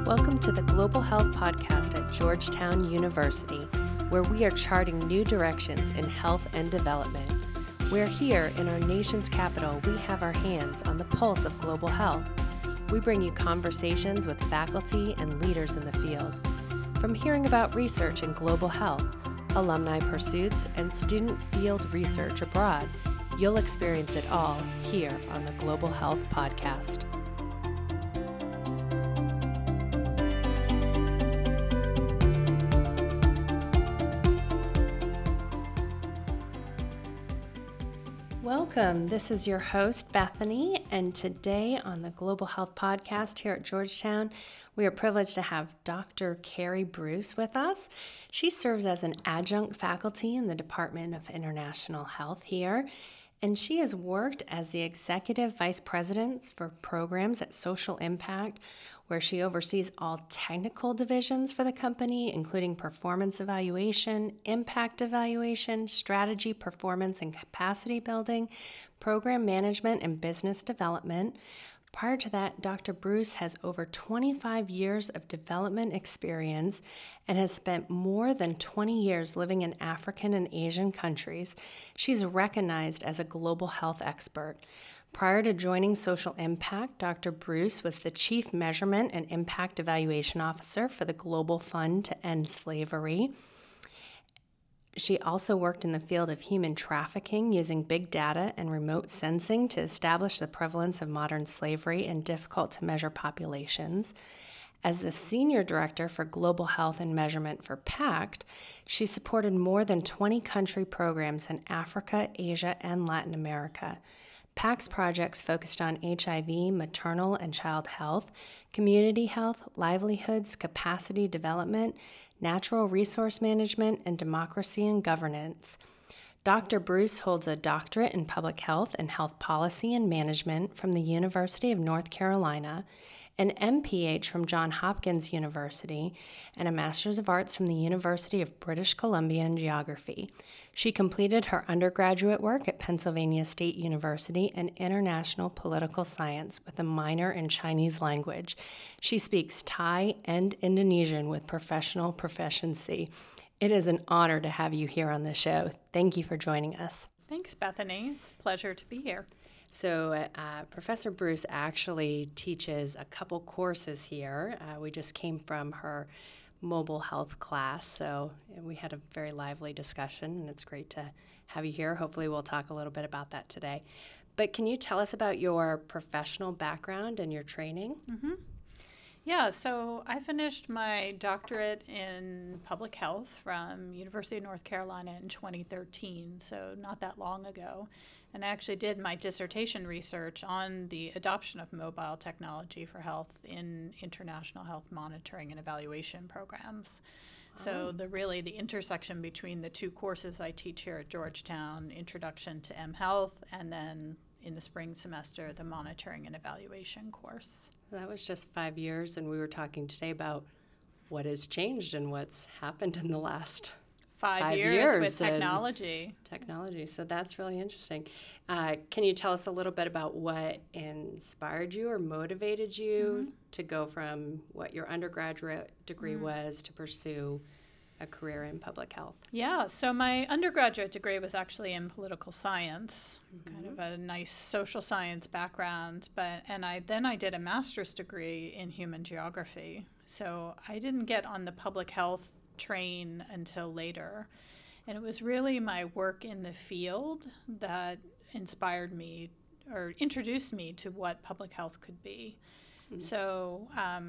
Welcome to the Global Health Podcast at Georgetown University, where we are charting new directions in health and development. Where here in our nation's capital, we have our hands on the pulse of global health. We bring you conversations with faculty and leaders in the field. From hearing about research in global health, alumni pursuits, and student field research abroad, you'll experience it all here on the Global Health Podcast. Welcome. This is your host, Bethany, and today on the Global Health Podcast here at Georgetown, we are privileged to have Dr. Carrie Bruce with us. She serves as an adjunct faculty in the Department of International Health here, and she has worked as the Executive Vice President for Programs at Social Impact, where she oversees all technical divisions for the company, including performance evaluation, impact evaluation, strategy, performance and capacity building, program management, and business development. Prior to that, Dr. Bruce has over 25 years of development experience and has spent more than 20 years living in African and Asian countries. She's recognized as a global health expert. Prior to joining Social Impact, Dr. Bruce was the Chief Measurement and Impact Evaluation Officer for the Global Fund to End Slavery. She also worked in the field of human trafficking using big data and remote sensing to establish the prevalence of modern slavery in difficult-to-measure populations. As the Senior Director for Global Health and Measurement for PACT, she supported more than 20 country programs in Africa, Asia, and Latin America. PACT's projects focused on HIV, maternal and child health, community health, livelihoods, capacity development, natural resource management, and democracy and governance. Dr. Bruce holds a doctorate in public health and health policy and management from the University of North Carolina, an MPH from Johns Hopkins University, and a Master's of Arts from the University of British Columbia in Geography. She completed her undergraduate work at Pennsylvania State University in International Political Science with a minor in Chinese language. She speaks Thai and Indonesian with professional proficiency. It is an honor to have you here on the show. Thank you for joining us. Thanks, Bethany. It's a pleasure to be here. So Professor Bruce actually teaches a couple courses here. We just came from her mobile health class, so we had a very lively discussion, and it's great to have you here. Hopefully we'll talk a little bit about that today. But can you tell us about your professional background and your training? Mm-hmm. Yeah, so I finished my doctorate in public health from University of North Carolina in 2013, so not that long ago. And I actually did my dissertation research on the adoption of mobile technology for health in international health monitoring and evaluation programs. So the intersection between the two courses I teach here at Georgetown, Introduction to mHealth, and then in the spring semester, the monitoring and evaluation course. That was just 5 years, and we were talking today about what has changed and what's happened in the last 5 years with technology. So that's really interesting. Can you tell us a little bit about what inspired you or motivated you to go from what your undergraduate degree was to pursue a career in public health? Yeah, so my undergraduate degree was actually in political science, kind of a nice social science background, and I did a master's degree in human geography. So I didn't get on the public health train until later. And it was really my work in the field that inspired me or introduced me to what public health could be. So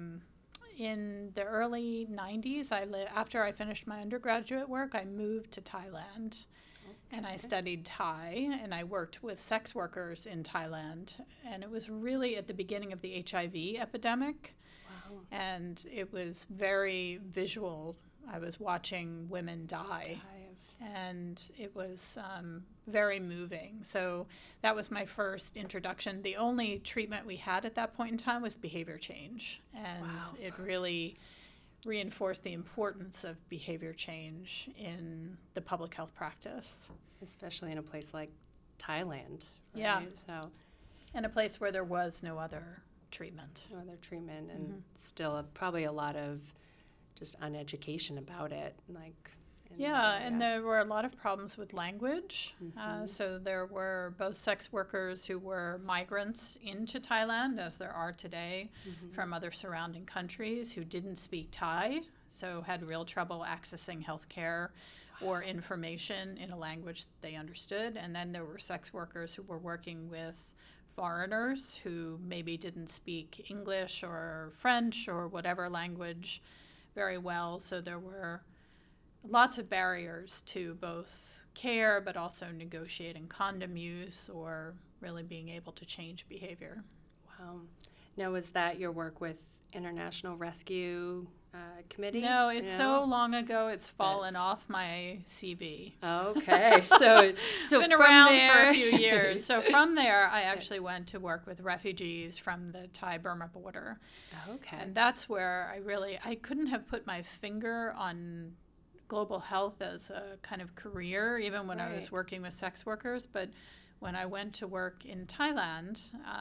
in the early 90s, after I finished my undergraduate work, I moved to Thailand. And I studied Thai, and I worked with sex workers in Thailand. And it was really at the beginning of the HIV epidemic. Wow. And it was very visual. I was watching women die, and it was very moving. So that was my first introduction. The only treatment we had at that point in time was behavior change, and it really reinforced the importance of behavior change in the public health practice. Especially in a place like Thailand, right? Yeah. So, and a place where there was no other treatment. No other treatment, and still probably a lot of just uneducation about it, like. Yeah, and there were a lot of problems with language. So there were both sex workers who were migrants into Thailand, as there are today, from other surrounding countries who didn't speak Thai, so had real trouble accessing health care or information in a language that they understood. And then there were sex workers who were working with foreigners who maybe didn't speak English or French or whatever language very well. So there were lots of barriers to both care, but also negotiating condom use or really being able to change behavior. Wow. Now, was that your work with International Rescue Committee? No, it's so long ago, it's fallen off my CV. Okay, so been around for a few years. So from there, I actually went to work with refugees from the Thai-Burma border. Okay. And that's where I couldn't have put my finger on global health as a kind of career, even when I was working with sex workers. But when I went to work in Thailand,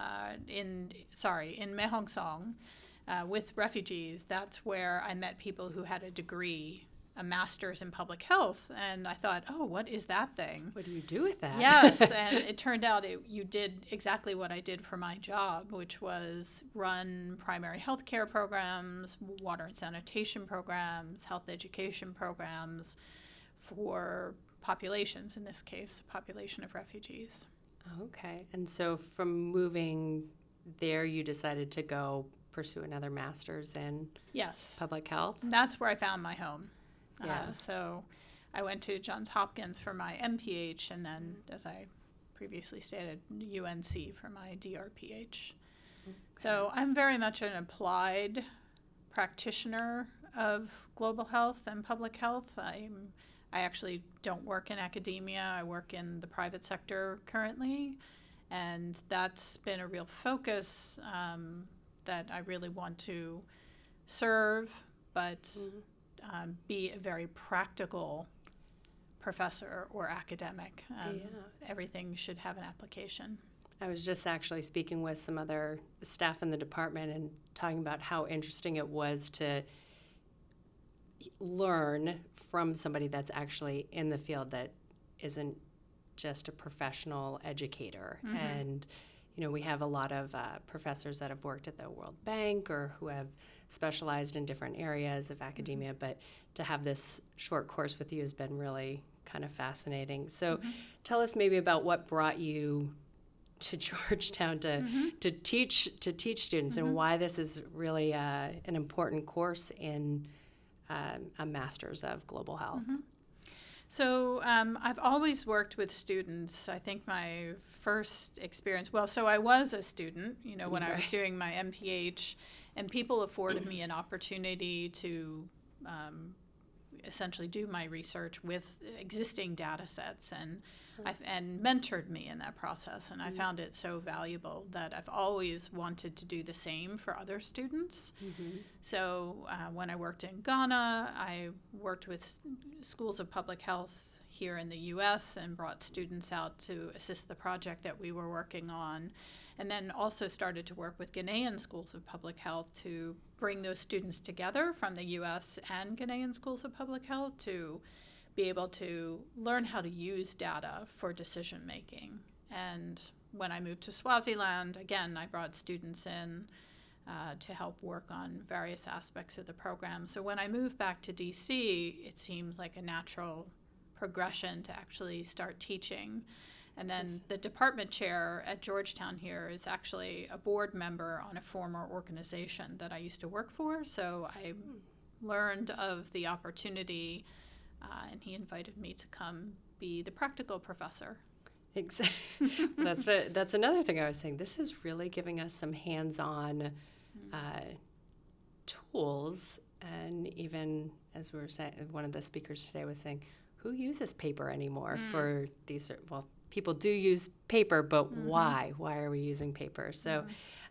in Mae Hong Son, with refugees, that's where I met people who had a degree, a master's in public health. And I thought, oh, what is that thing? What do you do with that? Yes, and it turned out you did exactly what I did for my job, which was run primary health care programs, water and sanitation programs, health education programs for populations, in this case, a population of refugees. Okay, and so from moving there, you decided to go pursue another master's in public health? That's where I found my home. Yeah. So I went to Johns Hopkins for my MPH, and then, as I previously stated, UNC for my DRPH. Okay. So I'm very much an applied practitioner of global health and public health. I actually don't work in academia. I work in the private sector currently, and that's been a real focus that I really want to serve, but be a very practical professor or academic. Everything should have an application. I was just actually speaking with some other staff in the department and talking about how interesting it was to learn from somebody that's actually in the field that isn't just a professional educator. And we have a lot of professors that have worked at the World Bank or who have specialized in different areas of academia, but to have this short course with you has been really kind of fascinating. So tell us maybe about what brought you to Georgetown to teach students and why this is really an important course in a Master's of Global Health. So I've always worked with students. I think my first experience, so I was a student, when I was doing my MPH, and people afforded me an opportunity to essentially do my research with existing data sets and mentored me in that process. And I found it so valuable that I've always wanted to do the same for other students. So when I worked in Ghana, I worked with schools of public health here in the U.S. and brought students out to assist the project that we were working on. And then also started to work with Ghanaian schools of public health to bring those students together from the U.S. and Ghanaian schools of public health to be able to learn how to use data for decision making. And when I moved to Swaziland, again, I brought students in to help work on various aspects of the program. So when I moved back to DC, it seemed like a natural progression to actually start teaching. And then the department chair at Georgetown here is actually a board member on a former organization that I used to work for. So I learned of the opportunity, and he invited me to come be the practical professor. Exactly. That's another thing I was saying. This is really giving us some hands-on tools. And even as we were saying, one of the speakers today was saying, who uses paper anymore for these? Well, people do use paper, but why? Why are we using paper? So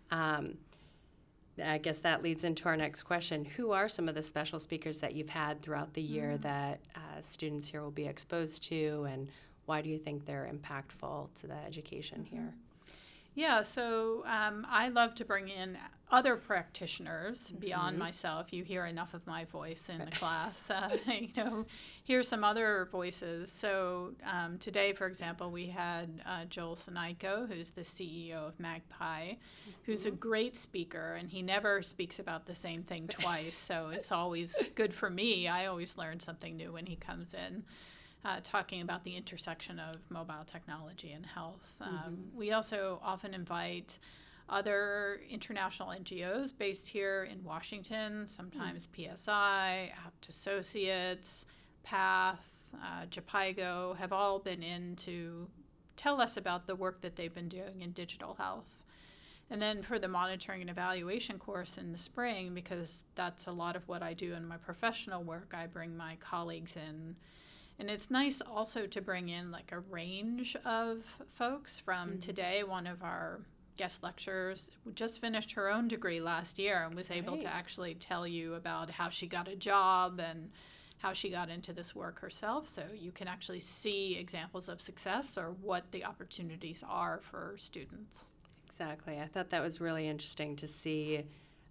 I guess that leads into our next question. Who are some of the special speakers that you've had throughout the year that students here will be exposed to, and why do you think they're impactful to the education here? Yeah, so I love to bring in other practitioners beyond myself. You hear enough of my voice in the class. Hear some other voices. So today, for example, we had Joel Sinaiko, who's the CEO of Magpie, who's a great speaker, and he never speaks about the same thing twice. So it's always good for me. I always learn something new when he comes in. Talking about the intersection of mobile technology and health. We also often invite other international NGOs based here in Washington, sometimes PSI, Apt Associates, PATH, JPIGO, have all been in to tell us about the work that they've been doing in digital health. And then for the monitoring and evaluation course in the spring, because that's a lot of what I do in my professional work, I bring my colleagues in. And it's nice also to bring in like a range of folks from today. One of our guest lecturers just finished her own degree last year and was able to actually tell you about how she got a job and how she got into this work herself. So you can actually see examples of success or what the opportunities are for students. Exactly. I thought that was really interesting to see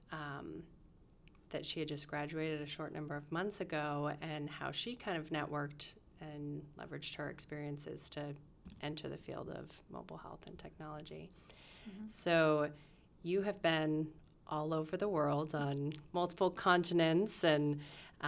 that she had just graduated a short number of months ago and how she kind of networked and leveraged her experiences to enter the field of mobile health and technology. So you have been all over the world on multiple continents and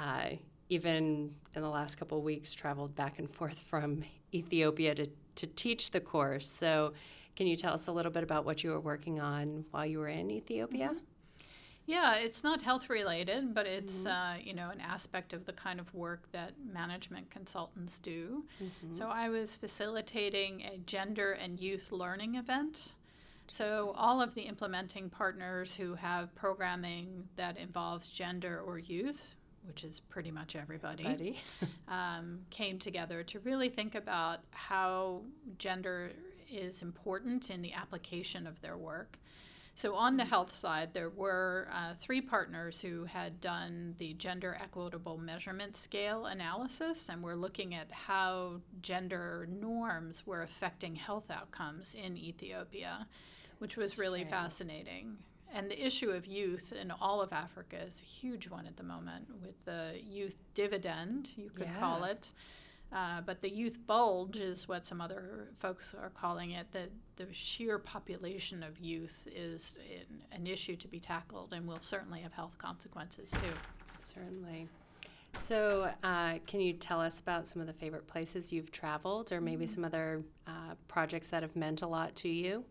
even in the last couple of weeks traveled back and forth from Ethiopia to teach the course. So can you tell us a little bit about what you were working on while you were in Ethiopia? Yeah, it's not health related, but it's an aspect of the kind of work that management consultants do. So I was facilitating a gender and youth learning event. So all of the implementing partners who have programming that involves gender or youth, which is pretty much everybody. Came together to really think about how gender is important in the application of their work. So on the health side, there were 3 partners who had done the gender equitable measurement scale analysis, and were looking at how gender norms were affecting health outcomes in Ethiopia, which was really fascinating. And the issue of youth in all of Africa is a huge one at the moment, with the youth dividend, you could call it. But the youth bulge is what some other folks are calling it, that the sheer population of youth is an issue to be tackled and will certainly have health consequences too. Certainly. So can you tell us about some of the favorite places you've traveled, or maybe some other projects that have meant a lot to you?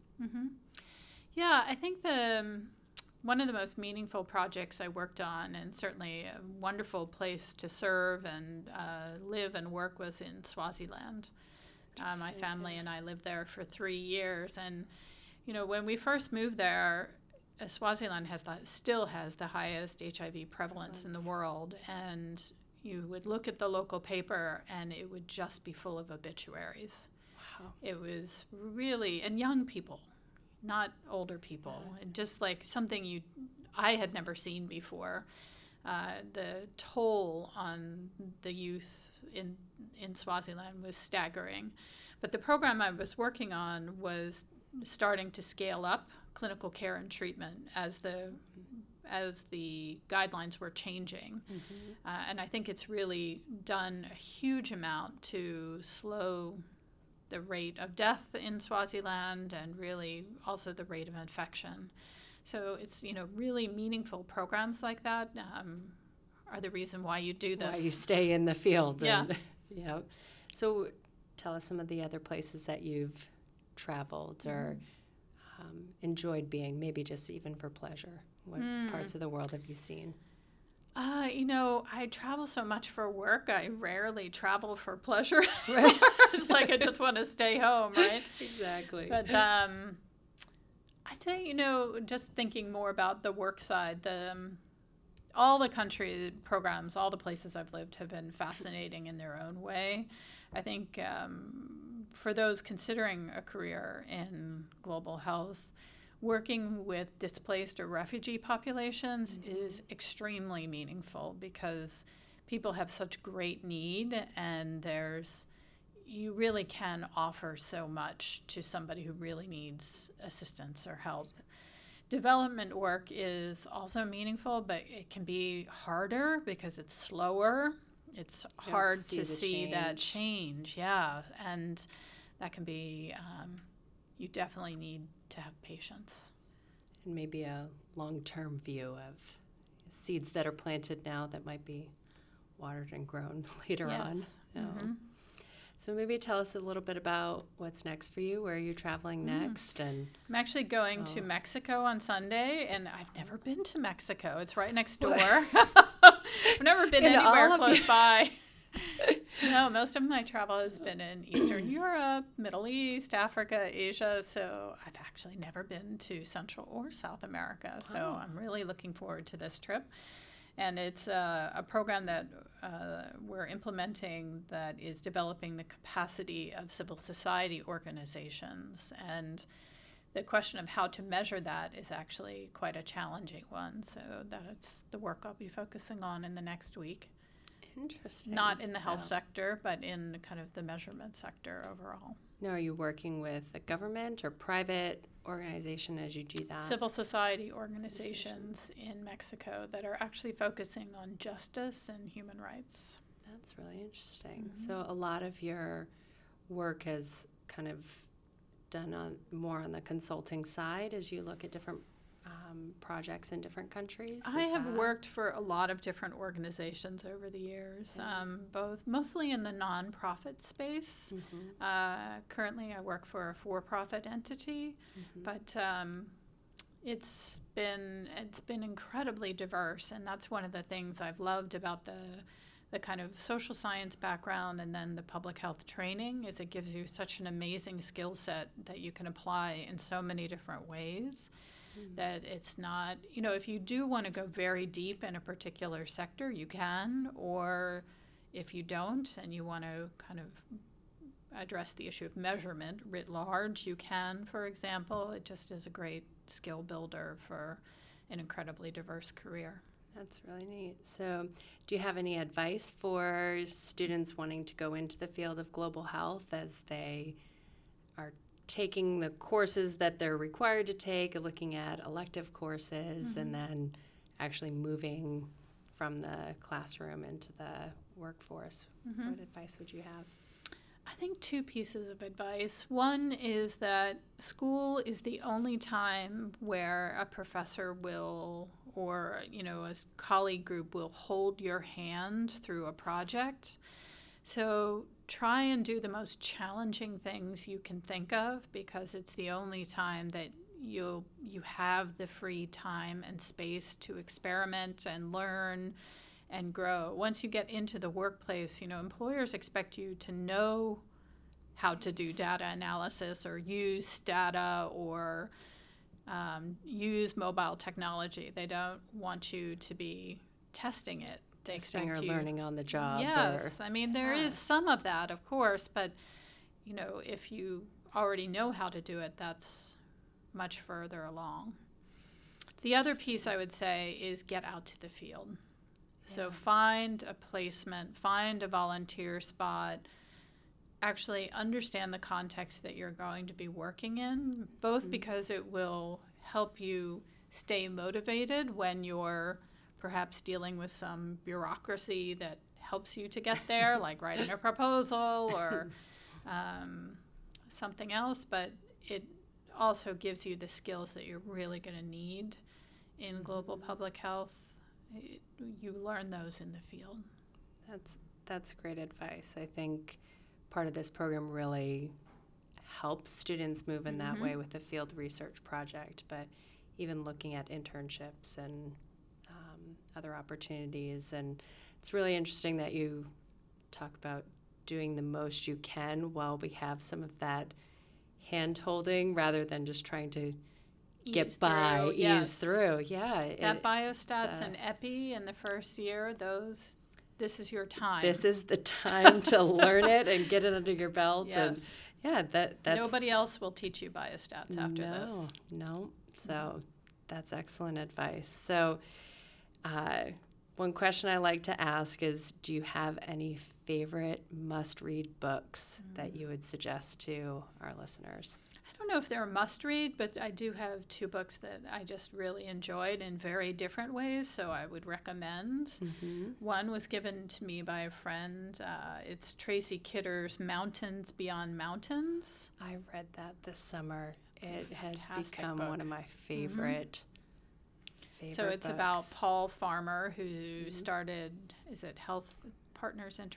Yeah, I think one of the most meaningful projects I worked on, and certainly a wonderful place to serve and live and work, was in Swaziland. My family and I lived there for 3 years, and when we first moved there, Swaziland still has the highest HIV prevalence in the world, and you would look at the local paper and it would just be full of obituaries. Wow. It was really, and young people, not older people, and just like something I had never seen before. The toll on the youth in Swaziland was staggering. But the program I was working on was starting to scale up clinical care and treatment as the guidelines were changing. And I think it's really done a huge amount to slow the rate of death in Swaziland, and really also the rate of infection. So it's, really meaningful programs like that are the reason why you do this. Why you stay in the field. Yeah. Yeah. So tell us some of the other places that you've traveled or enjoyed being, maybe just even for pleasure. What parts of the world have you seen? I travel so much for work. I rarely travel for pleasure. It's like I just want to stay home, right? Exactly. But I'd say, just thinking more about the work side, all the country programs, all the places I've lived have been fascinating in their own way. I think for those considering a career in global health, working with displaced or refugee populations is extremely meaningful, because people have such great need, and there's, you really can offer so much to somebody who really needs assistance or help. Development work is also meaningful, but it can be harder because it's slower. It's hard to see that change, yeah. And that can be, you definitely need to have patience. And maybe a long-term view of seeds that are planted now that might be watered and grown later on. Mm-hmm. So maybe tell us a little bit about what's next for you. Where are you traveling next? And I'm actually going to Mexico on Sunday, and I've never been to Mexico. It's right next door. I've never been anywhere close by. No, most of my travel has been in Eastern Europe, Middle East, Africa, Asia. So I've actually never been to Central or South America. So I'm really looking forward to this trip. And it's a program that we're implementing that is developing the capacity of civil society organizations. And the question of how to measure that is actually quite a challenging one. So that's the work I'll be focusing on in the next week. Interesting. Not in the health sector, but in kind of the measurement sector overall. Now, are you working with a government or private organization as you do that? Civil society organizations in Mexico that are actually focusing on justice and human rights. That's really interesting. Mm-hmm. So a lot of your work has kind of done more on the consulting side as you look at different projects in different countries? I have worked for a lot of different organizations over the years, both mostly in the nonprofit space. Mm-hmm. Currently, I work for a for-profit entity, but it's been incredibly diverse, and that's one of the things I've loved about the kind of social science background and then the public health training is it gives you such an amazing skill set that you can apply in so many different ways. That it's not, if you do want to go very deep in a particular sector, you can, or if you don't and you want to kind of address the issue of measurement writ large, you can, for example. It just is a great skill builder for an incredibly diverse career. That's really neat. So do you have any advice for students wanting to go into the field of global health as they are taking the courses that they're required to take, looking at elective courses, and then actually moving from the classroom into the workforce? What advice would you have? I think two pieces of advice. One is that school is the only time where a professor will, or a colleague group will hold your hand through a project. So try and do the most challenging things you can think of, because it's the only time that you have the free time and space to experiment and learn and grow. Once you get into the workplace, employers expect you to know how to do data analysis or use data or use mobile technology. They don't want you to be testing it. They expect or learning on the job. Yes, there is some of that, of course, but if you already know how to do it, that's much further along. The other piece I would say is get out to the field. Yeah. So find a placement, find a volunteer spot, actually understand the context that you're going to be working in, both because it will help you stay motivated when you're perhaps dealing with some bureaucracy that helps you to get there, like writing a proposal or something else, but it also gives you the skills that you're really going to need in global public health. You learn those in the field. That's great advice. I think part of this program really helps students move in that way with the field research project, but even looking at internships and other opportunities. And it's really interesting that you talk about doing the most you can while we have some of that hand-holding rather than just trying to ease through. Yeah. That biostats and epi in the first year, this is your time. This is the time to learn it and get it under your belt. Yes. And that's nobody else will teach you biostats after this. No. So that's excellent advice. So One question I like to ask is, do you have any favorite must-read books that you would suggest to our listeners? I don't know if they're a must-read, but I do have 2 books that I just really enjoyed in very different ways, so I would recommend. Mm-hmm. One was given to me by a friend. It's Tracy Kidder's Mountains Beyond Mountains. I read that this summer. It's It a has fantastic become book. one of my favorite So it's books. about Paul Farmer, who started, is it Partners in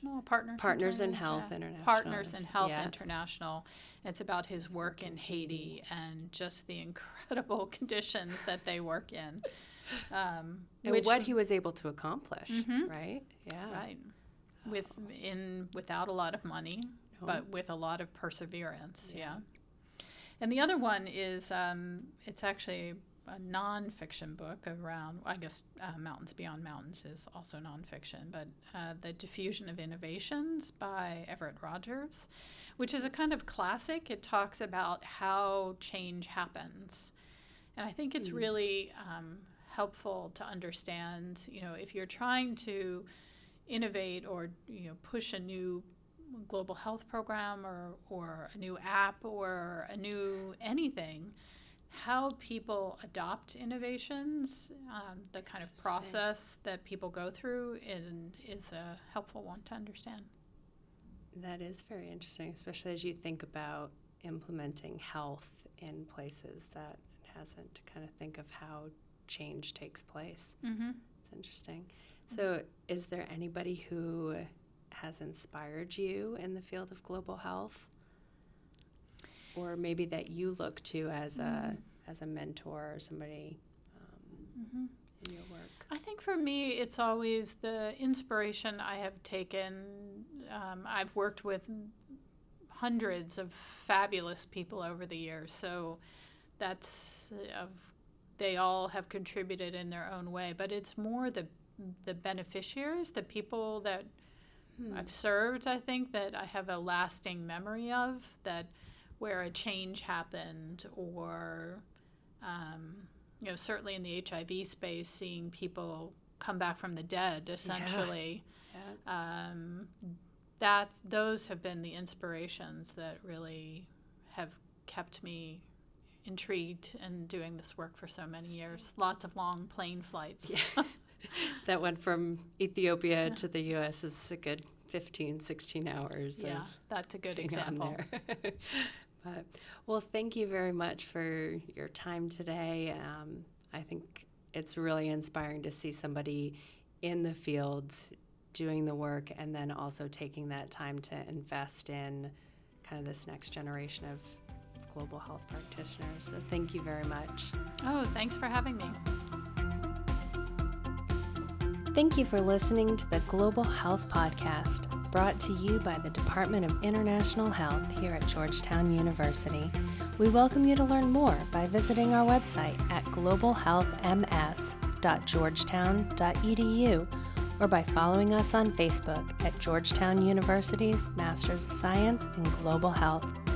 Health International. Partners in Health Yeah. International. It's about his work in Haiti and just the incredible conditions that they work in. And what he was able to accomplish, right? Yeah. Right. Without a lot of money, No. but with a lot of perseverance. Yeah. And the other one is, it's actually a nonfiction book around, I guess Mountains Beyond Mountains is also nonfiction, but The Diffusion of Innovations by Everett Rogers, which is a kind of classic. It talks about how change happens. And I think it's really helpful to understand, if you're trying to innovate or, push a new global health program or a new app or a new anything, how people adopt innovations, the kind of process that people go through is a helpful one to understand. That is very interesting, especially as you think about implementing health in places that it hasn't, to kind of think of how change takes place. Mm-hmm. It's interesting. So is there anybody who has inspired you in the field of global health? Or maybe that you look to as a mentor or somebody in your work? I think for me, it's always the inspiration I have taken. I've worked with hundreds of fabulous people over the years, so they all have contributed in their own way. But it's more the beneficiaries, the people that I've served, I think, that I have a lasting memory of, that where a change happened, or certainly in the HIV space, seeing people come back from the dead, essentially. Yeah. Those have been the inspirations that really have kept me intrigued in doing this work for so many years. Lots of long plane flights. Yeah. That went from Ethiopia to the U.S. is a good 15, 16 hours. Yeah, that's a good example. But, well, thank you very much for your time today. I think it's really inspiring to see somebody in the field doing the work and then also taking that time to invest in kind of this next generation of global health practitioners. So thank you very much. Oh, thanks for having me. Thank you for listening to the Global Health Podcast, brought to you by the Department of International Health here at Georgetown University. We welcome you to learn more by visiting our website at globalhealthms.georgetown.edu or by following us on Facebook at Georgetown University's Masters of Science in Global Health.